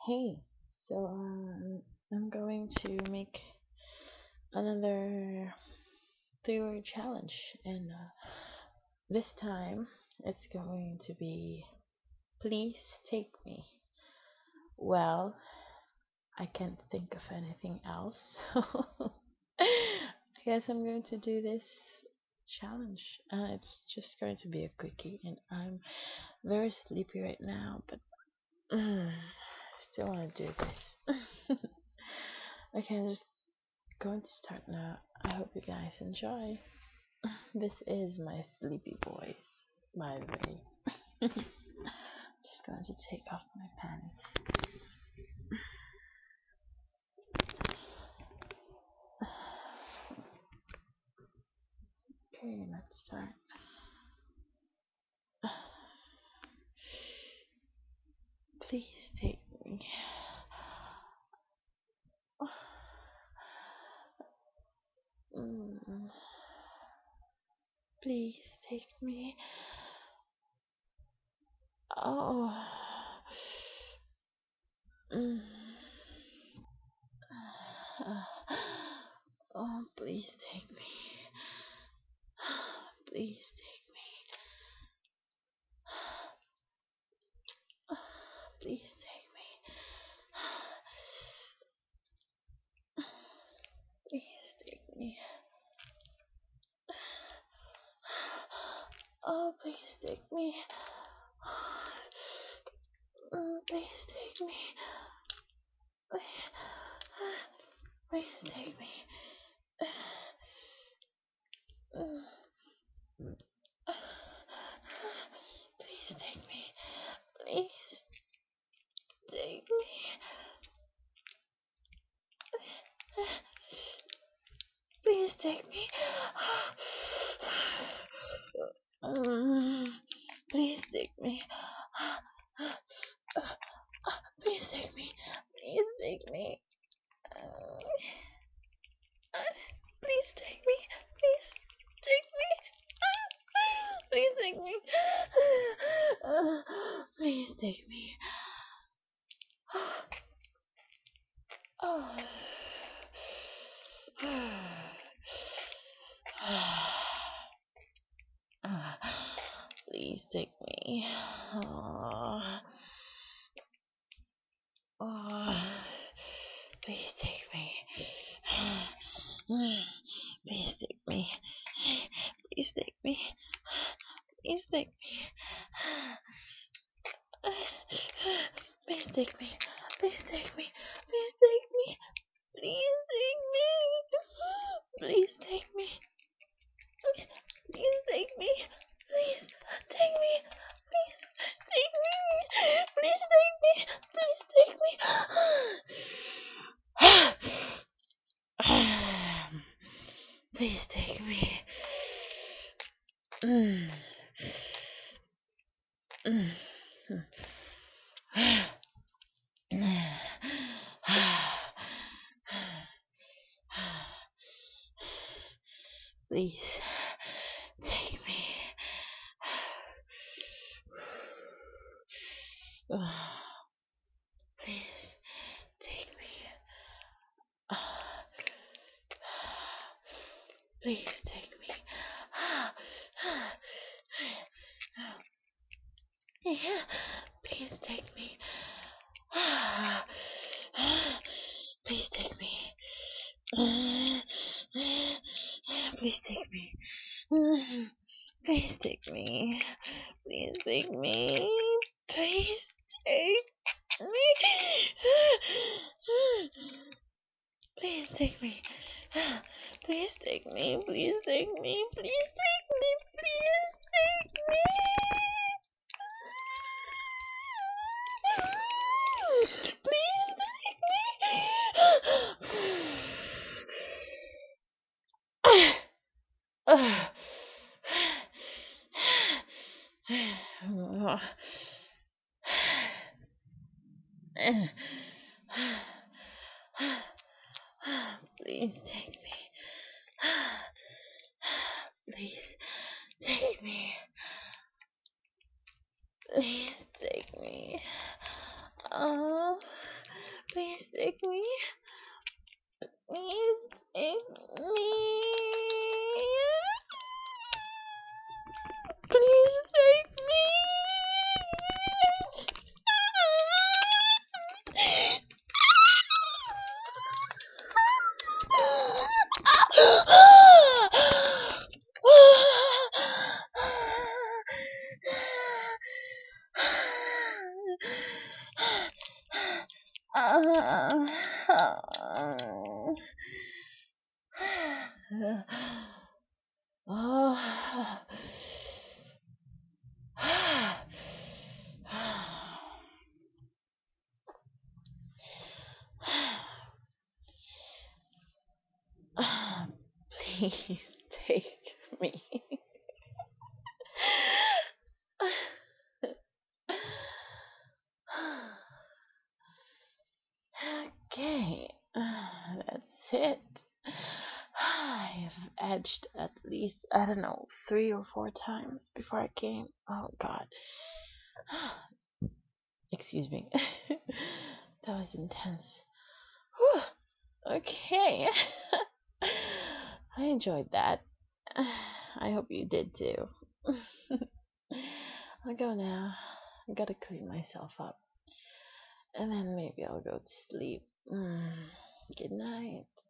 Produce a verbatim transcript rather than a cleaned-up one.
Hey, so um, I'm going to make another three word challenge, and uh, this time it's going to be please take me. Well, I can't think of anything else, so I guess I'm going to do this challenge. Uh, it's just going to be a quickie, and I'm very sleepy right now, but mm, still want to do this. Okay, I'm just going to start now. I hope you guys enjoy. This is my sleepy voice, by the way. Just going to take off my pants. Okay, let's start. Please take me. Mm. Please take me. Oh. Mm. Oh, please take me. Please take me. Please take me. Please take me. Oh, please take me. Mm, please take me. Please take me. Mm. Please take me. Please take me. Please take me. Mm. Please take me. Please take me. Please take me. Please take me. Please take me. Please take me. Please take me. Oh. Please take me. Oh. Oh. Please take me. Please take me. Please take me. Please take me. Please take me. Please take me. Please take me. Please take me. Please take me. Please take me. Please take me. Please take me. Please take me. Please take me. Please take me. Mm. Mm. Please take me. Please take me. Please take me. Please take me. Please take me. Please take me. Please take me. Please take me. Please take me. Please take me. Please take me. Please take me. Please take me. Please take me. Please take me. Please take me. Please take me. Please take me. Oh. Please take me. Please take me. Please take me. Oh. Please take me. Okay, that's it. I've edged at least, I don't know, three or four times before I came. Oh god. Excuse me. That was intense. Whew. Okay. I enjoyed that. I hope you did too. I'll go now. I gotta clean myself up. And then maybe I'll go to sleep. Mm. Good night.